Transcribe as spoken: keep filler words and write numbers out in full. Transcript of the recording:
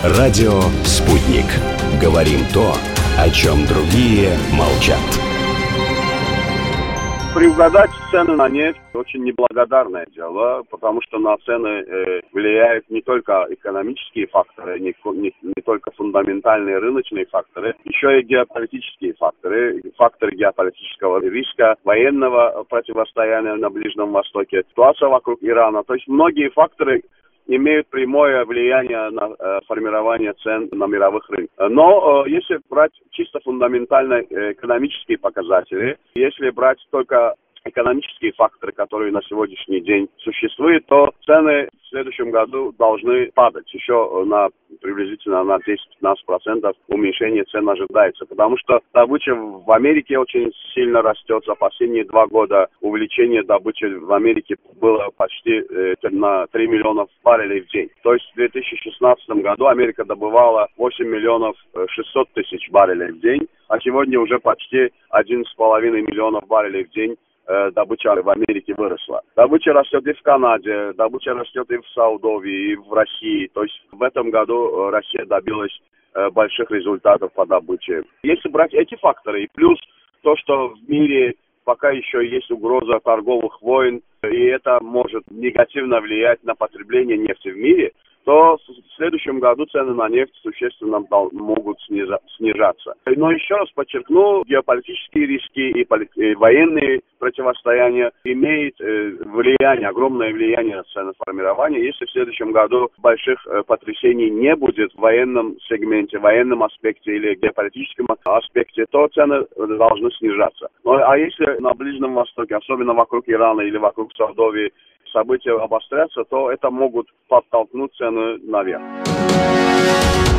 Радио «Спутник». Говорим то, о чем другие молчат. Предугадать цены на нефть очень неблагодарное дело, потому что на цены э, влияют не только экономические факторы, не, не, не только фундаментальные рыночные факторы, еще и геополитические факторы, факторы геополитического риска, военного противостояния на Ближнем Востоке, ситуация вокруг Ирана. То есть многие факторы имеют прямое влияние на э, формирование цен на мировых рынках. Но э, если брать чисто фундаментально э, экономические показатели, если брать только экономические факторы, которые на сегодняшний день существуют, то цены в следующем году должны падать. Еще на приблизительно на десять-пятнадцать процентов уменьшение цен ожидается. Потому что добыча в Америке очень сильно растет. За последние два года увеличение добычи в Америке было почти э, на три миллиона баррелей в день. То есть в две тысячи шестнадцатом году Америка добывала восемь миллионов шестьсот тысяч баррелей в день, а сегодня уже почти один с половиной миллионов баррелей в день. Добыча в Америке выросла. Добыча растет и в Канаде, добыча растет и в Саудовии, и в России. То есть в этом году Россия добилась больших результатов по добыче. Если брать эти факторы, и плюс то, что в мире пока еще есть угроза торговых войн, и это может негативно влиять на потребление нефти в мире, то в следующем году цены на нефть существенно могут снижаться. Но еще раз подчеркну, геополитические риски и, поли- и военные противостояния имеют э, влияние, огромное влияние на ценоформирование. Если в следующем году больших э, потрясений не будет в военном сегменте, в военном аспекте или геополитическом аспекте, то цены должны снижаться. Ну, а если на Ближнем Востоке, особенно вокруг Ирана или вокруг Саудовии, события обострятся, то это могут подтолкнуть цены наверх.